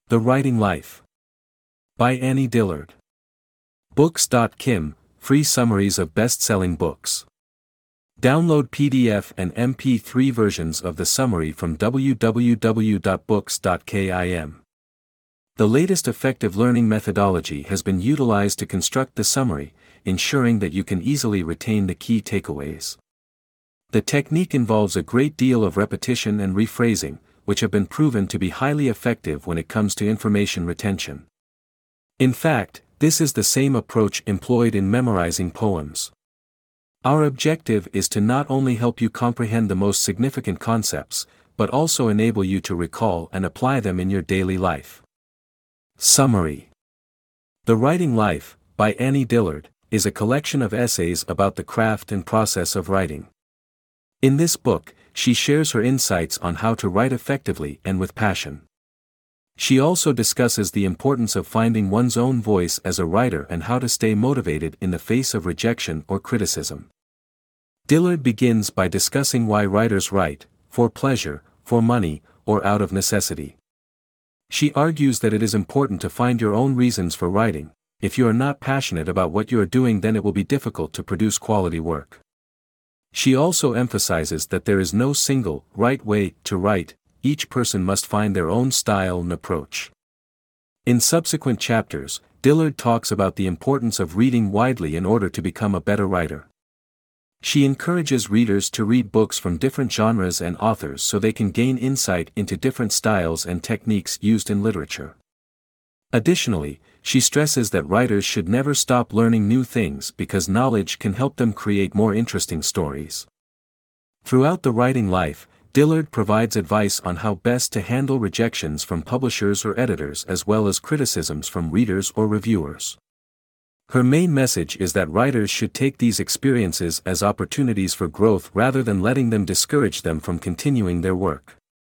The Writing Life. By Annie Dillard. Books.kim, free summaries of best-selling books. Download PDF and MP3 versions of the summary from www.books.kim. The latest effective learning methodology has been utilized to construct the summary, ensuring that you can easily retain the key takeaways. The technique involves a great deal of repetition and rephrasing, which have been proven to be highly effective when it comes to information retention. In fact, this is the same approach employed in memorizing poems. Our objective is to not only help you comprehend the most significant concepts, but also enable you to recall and apply them in your daily life. Summary. The Writing Life, by Annie Dillard, is a collection of essays about the craft and process of writing. In this book, she shares her insights on how to write effectively and with passion. She also discusses the importance of finding one's own voice as a writer and how to stay motivated in the face of rejection or criticism. Dillard begins by discussing why writers write, for pleasure, for money, or out of necessity. She argues that it is important to find your own reasons for writing. If you are not passionate about what you are doing, then it will be difficult to produce quality work. She also emphasizes that there is no single, right way to write. Each person must find their own style and approach. In subsequent chapters, Dillard talks about the importance of reading widely in order to become a better writer. She encourages readers to read books from different genres and authors so they can gain insight into different styles and techniques used in literature. Additionally, she stresses that writers should never stop learning new things because knowledge can help them create more interesting stories. Throughout The Writing Life, Dillard provides advice on how best to handle rejections from publishers or editors as well as criticisms from readers or reviewers. Her main message is that writers should take these experiences as opportunities for growth rather than letting them discourage them from continuing their work.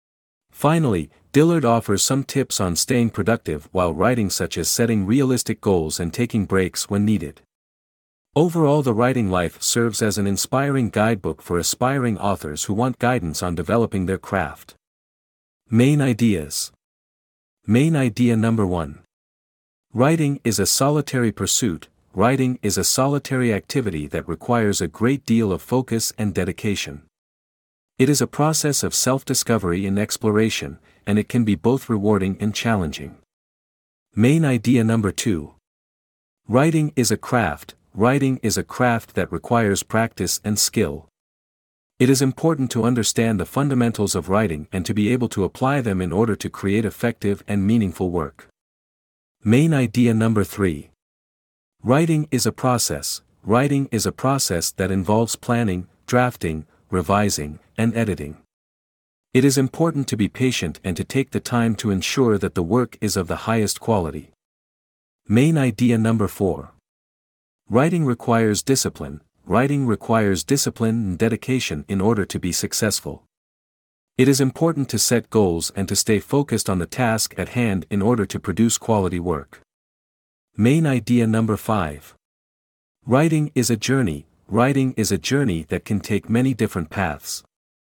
Finally, Dillard offers some tips on staying productive while writing, such as setting realistic goals and taking breaks when needed. Overall, The Writing Life serves as an inspiring guidebook for aspiring authors who want guidance on developing their craft. Main ideas. Main idea number 1. Writing is a solitary pursuit. Writing is a solitary activity that requires a great deal of focus and dedication. It is a process of self-discovery and exploration, and it can be both rewarding and challenging. Main idea number 2. Writing is a craft. Writing is a craft that requires practice and skill. It is important to understand the fundamentals of writing and to be able to apply them in order to create effective and meaningful work. Main idea number 3. Writing is a process. Writing is a process that involves planning, drafting, revising, and editing. It is important to be patient and to take the time to ensure that the work is of the highest quality. Main idea number 4. Writing requires discipline. Writing requires discipline and dedication in order to be successful. It is important to set goals and to stay focused on the task at hand in order to produce quality work. Main idea number 5. Writing is a journey. Writing is a journey that can take many different paths.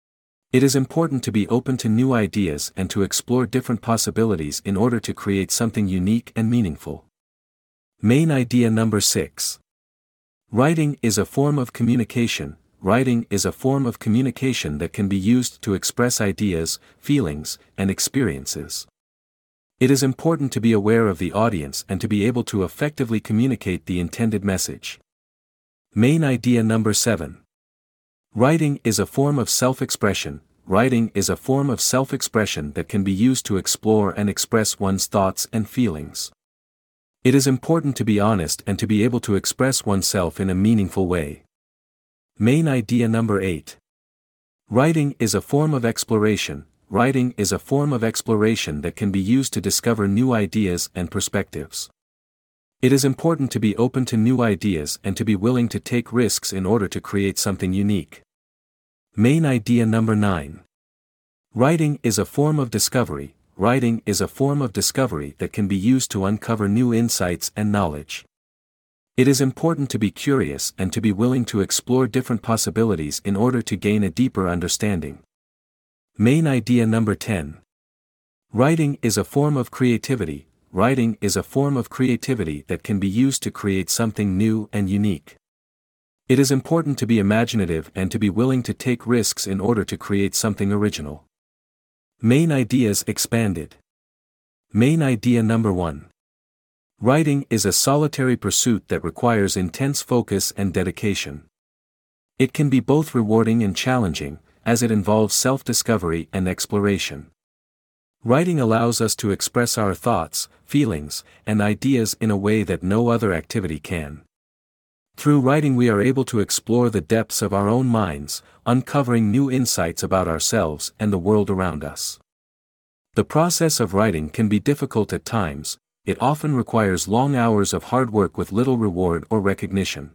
It is important to be open to new ideas and to explore different possibilities in order to create something unique and meaningful. Main idea number 6. Writing is a form of communication. Writing is a form of communication that can be used to express ideas, feelings, and experiences. It is important to be aware of the audience and to be able to effectively communicate the intended message. Main idea number 7. Writing is a form of self-expression. Writing is a form of self-expression that can be used to explore and express one's thoughts and feelings. It is important to be honest and to be able to express oneself in a meaningful way. Main idea number 8. Writing is a form of exploration. Writing is a form of exploration that can be used to discover new ideas and perspectives. It is important to be open to new ideas and to be willing to take risks in order to create something unique. Main idea number 9. Writing is a form of discovery. Writing is a form of discovery that can be used to uncover new insights and knowledge. It is important to be curious and to be willing to explore different possibilities in order to gain a deeper understanding. Main idea number 10. Writing is a form of creativity. Writing is a form of creativity that can be used to create something new and unique. It is important to be imaginative and to be willing to take risks in order to create something original. Main ideas expanded. Main idea number 1. Writing is a solitary pursuit that requires intense focus and dedication. It can be both rewarding and challenging, as it involves self-discovery and exploration. Writing allows us to express our thoughts, feelings, and ideas in a way that no other activity can. Through writing we are able to explore the depths of our own minds, uncovering new insights about ourselves and the world around us. The process of writing can be difficult at times. It often requires long hours of hard work with little reward or recognition.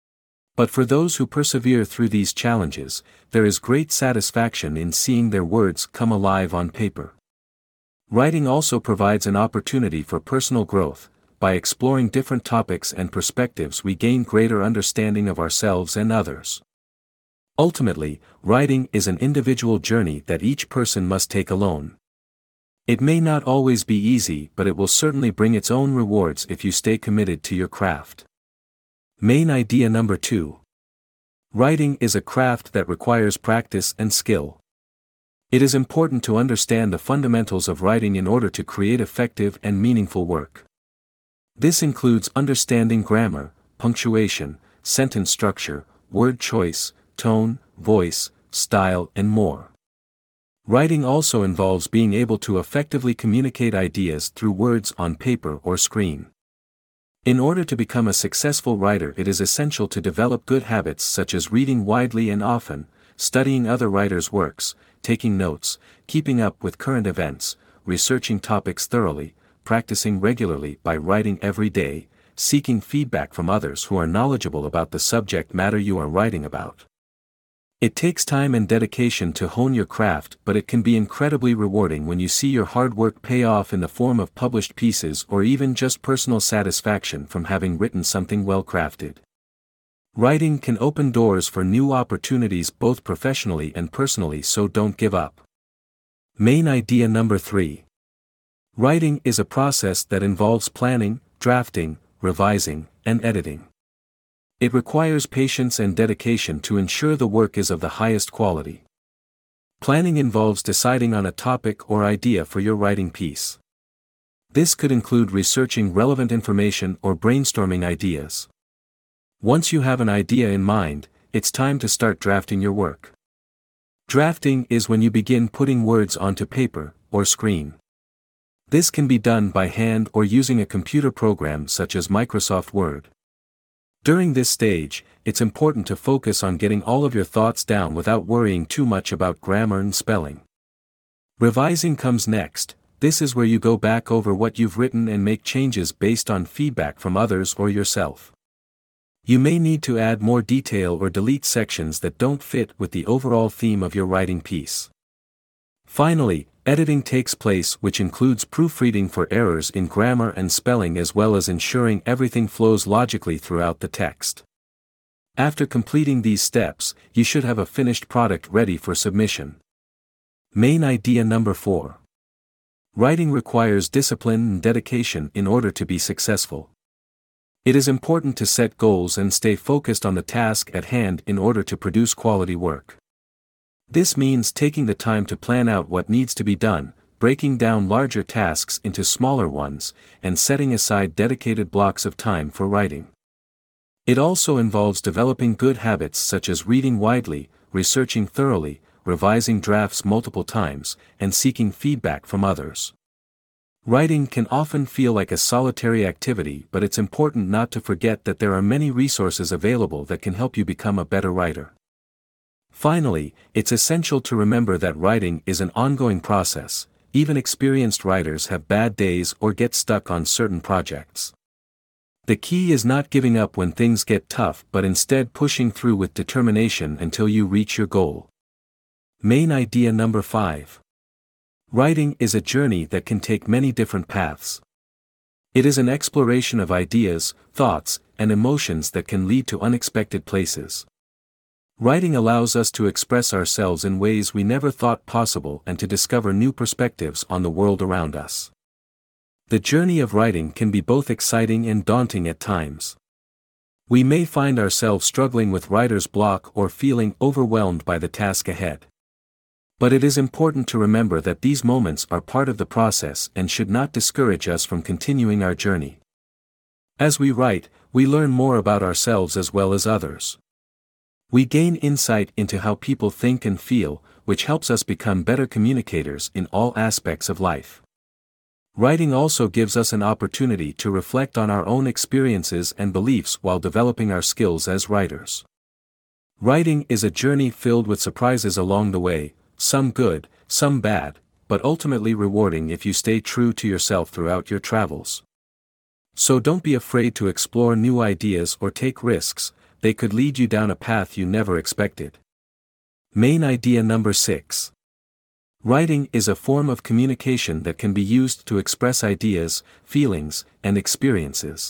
But for those who persevere through these challenges, there is great satisfaction in seeing their words come alive on paper. Writing also provides an opportunity for personal growth. By exploring different topics and perspectives we gain greater understanding of ourselves and others. Ultimately, writing is an individual journey that each person must take alone. It may not always be easy, but it will certainly bring its own rewards if you stay committed to your craft. Main idea number 2. Writing is a craft that requires practice and skill. It is important to understand the fundamentals of writing in order to create effective and meaningful work. This includes understanding grammar, punctuation, sentence structure, word choice, tone, voice, style, and more. Writing also involves being able to effectively communicate ideas through words on paper or screen. In order to become a successful writer, it is essential to develop good habits such as reading widely and often, studying other writers' works, taking notes, keeping up with current events, researching topics thoroughly, practicing regularly by writing every day, seeking feedback from others who are knowledgeable about the subject matter you are writing about. It takes time and dedication to hone your craft, but it can be incredibly rewarding when you see your hard work pay off in the form of published pieces or even just personal satisfaction from having written something well crafted. Writing can open doors for new opportunities both professionally and personally, so don't give up. Main idea number 3. Writing is a process that involves planning, drafting, revising, and editing. It requires patience and dedication to ensure the work is of the highest quality. Planning involves deciding on a topic or idea for your writing piece. This could include researching relevant information or brainstorming ideas. Once you have an idea in mind, it's time to start drafting your work. Drafting is when you begin putting words onto paper or screen. This can be done by hand or using a computer program such as Microsoft Word. During this stage, it's important to focus on getting all of your thoughts down without worrying too much about grammar and spelling. Revising comes next. This is where you go back over what you've written and make changes based on feedback from others or yourself. You may need to add more detail or delete sections that don't fit with the overall theme of your writing piece. Finally, editing takes place, which includes proofreading for errors in grammar and spelling as well as ensuring everything flows logically throughout the text. After completing these steps, you should have a finished product ready for submission. Main idea number 4. Writing requires discipline and dedication in order to be successful. It is important to set goals and stay focused on the task at hand in order to produce quality work. This means taking the time to plan out what needs to be done, breaking down larger tasks into smaller ones, and setting aside dedicated blocks of time for writing. It also involves developing good habits such as reading widely, researching thoroughly, revising drafts multiple times, and seeking feedback from others. Writing can often feel like a solitary activity, but it's important not to forget that there are many resources available that can help you become a better writer. Finally, it's essential to remember that writing is an ongoing process. Even experienced writers have bad days or get stuck on certain projects. The key is not giving up when things get tough, but instead pushing through with determination until you reach your goal. Main idea number 5. Writing is a journey that can take many different paths. It is an exploration of ideas, thoughts, and emotions that can lead to unexpected places. Writing allows us to express ourselves in ways we never thought possible and to discover new perspectives on the world around us. The journey of writing can be both exciting and daunting at times. We may find ourselves struggling with writer's block or feeling overwhelmed by the task ahead. But it is important to remember that these moments are part of the process and should not discourage us from continuing our journey. As we write, we learn more about ourselves as well as others. We gain insight into how people think and feel, which helps us become better communicators in all aspects of life. Writing also gives us an opportunity to reflect on our own experiences and beliefs while developing our skills as writers. Writing is a journey filled with surprises along the way, some good, some bad, but ultimately rewarding if you stay true to yourself throughout your travels. So don't be afraid to explore new ideas or take risks, they could lead you down a path you never expected. Main idea number 6. Writing is a form of communication that can be used to express ideas, feelings, and experiences.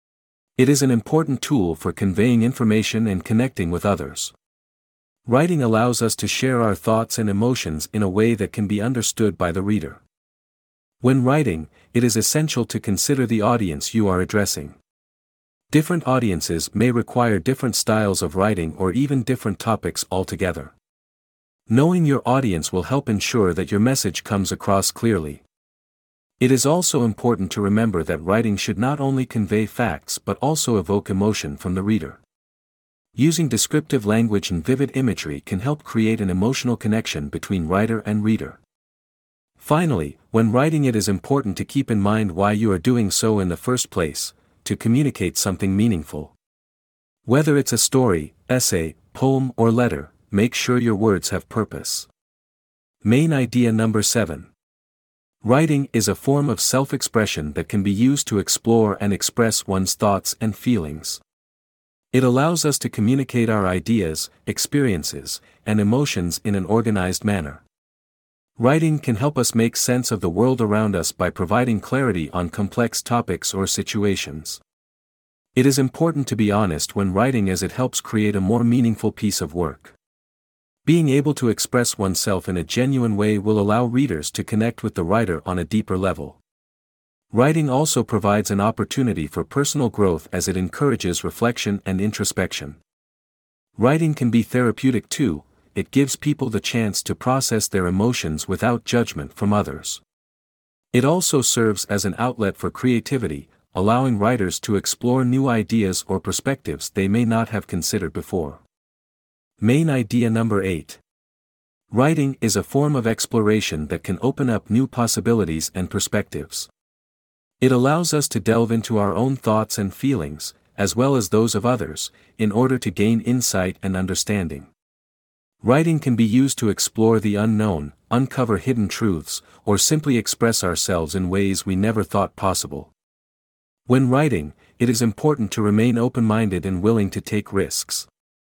It is an important tool for conveying information and connecting with others. Writing allows us to share our thoughts and emotions in a way that can be understood by the reader. When writing, it is essential to consider the audience you are addressing. Different audiences may require different styles of writing or even different topics altogether. Knowing your audience will help ensure that your message comes across clearly. It is also important to remember that writing should not only convey facts but also evoke emotion from the reader. Using descriptive language and vivid imagery can help create an emotional connection between writer and reader. Finally, when writing, it is important to keep in mind why you are doing so in the first place, to communicate something meaningful. Whether it's a story, essay, poem, or letter, make sure your words have purpose. Main idea number 7. Writing is a form of self-expression that can be used to explore and express one's thoughts and feelings. It allows us to communicate our ideas, experiences, and emotions in an organized manner. Writing can help us make sense of the world around us by providing clarity on complex topics or situations. It is important to be honest when writing, as it helps create a more meaningful piece of work. Being able to express oneself in a genuine way will allow readers to connect with the writer on a deeper level. Writing also provides an opportunity for personal growth as it encourages reflection and introspection. Writing can be therapeutic too, it gives people the chance to process their emotions without judgment from others. It also serves as an outlet for creativity, allowing writers to explore new ideas or perspectives they may not have considered before. Main idea number 8. Writing is a form of exploration that can open up new possibilities and perspectives. It allows us to delve into our own thoughts and feelings, as well as those of others, in order to gain insight and understanding. Writing can be used to explore the unknown, uncover hidden truths, or simply express ourselves in ways we never thought possible. When writing, it is important to remain open-minded and willing to take risks.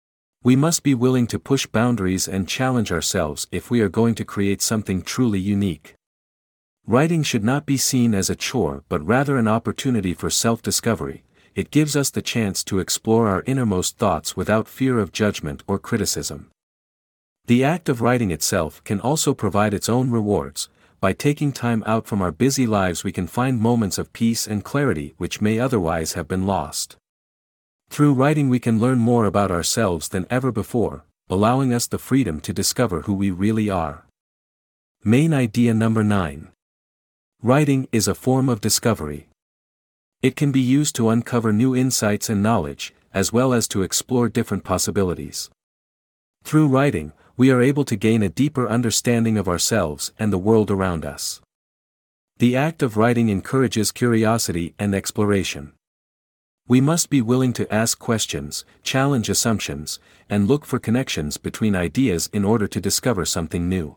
We must be willing to push boundaries and challenge ourselves if we are going to create something truly unique. Writing should not be seen as a chore but rather an opportunity for self-discovery. It gives us the chance to explore our innermost thoughts without fear of judgment or criticism. The act of writing itself can also provide its own rewards. By taking time out from our busy lives, we can find moments of peace and clarity which may otherwise have been lost. Through writing, we can learn more about ourselves than ever before, allowing us the freedom to discover who we really are. Main idea number 9. Writing is a form of discovery. It can be used to uncover new insights and knowledge, as well as to explore different possibilities. Through writing, we are able to gain a deeper understanding of ourselves and the world around us. The act of writing encourages curiosity and exploration. We must be willing to ask questions, challenge assumptions, and look for connections between ideas in order to discover something new.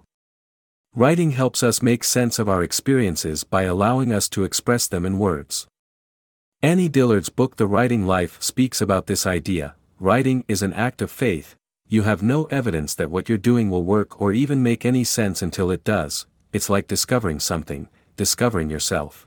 Writing helps us make sense of our experiences by allowing us to express them in words. Annie Dillard's book The Writing Life speaks about this idea. Writing is an act of faith. You have no evidence that what you're doing will work or even make any sense until it does. It's like discovering something, discovering yourself.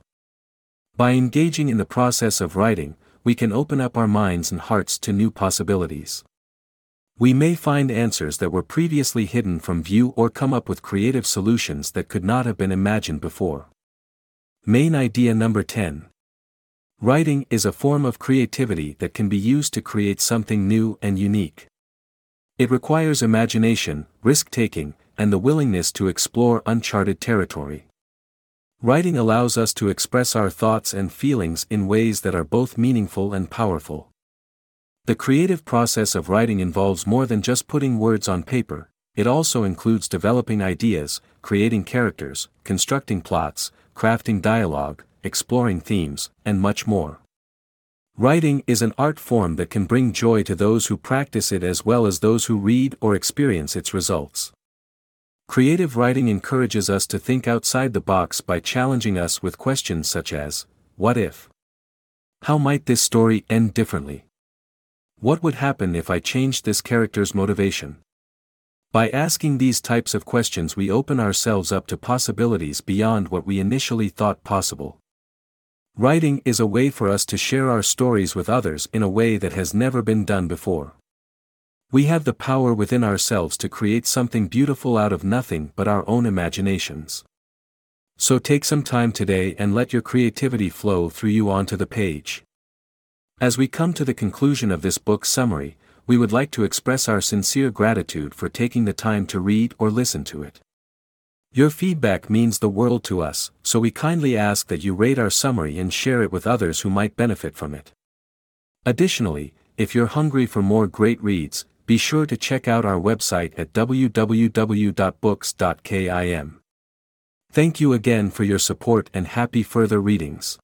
By engaging in the process of writing, we can open up our minds and hearts to new possibilities. We may find answers that were previously hidden from view or come up with creative solutions that could not have been imagined before. Main idea number 10. Writing is a form of creativity that can be used to create something new and unique. It requires imagination, risk-taking, and the willingness to explore uncharted territory. Writing allows us to express our thoughts and feelings in ways that are both meaningful and powerful. The creative process of writing involves more than just putting words on paper. It also includes developing ideas, creating characters, constructing plots, crafting dialogue, exploring themes, and much more. Writing is an art form that can bring joy to those who practice it as well as those who read or experience its results. Creative writing encourages us to think outside the box by challenging us with questions such as, what if? How might this story end differently? What would happen if I changed this character's motivation? By asking these types of questions, we open ourselves up to possibilities beyond what we initially thought possible. Writing is a way for us to share our stories with others in a way that has never been done before. We have the power within ourselves to create something beautiful out of nothing but our own imaginations. So take some time today and let your creativity flow through you onto the page. As we come to the conclusion of this book summary, we would like to express our sincere gratitude for taking the time to read or listen to it. Your feedback means the world to us, so we kindly ask that you rate our summary and share it with others who might benefit from it. Additionally, if you're hungry for more great reads, be sure to check out our website at www.books.kim. Thank you again for your support and happy further readings.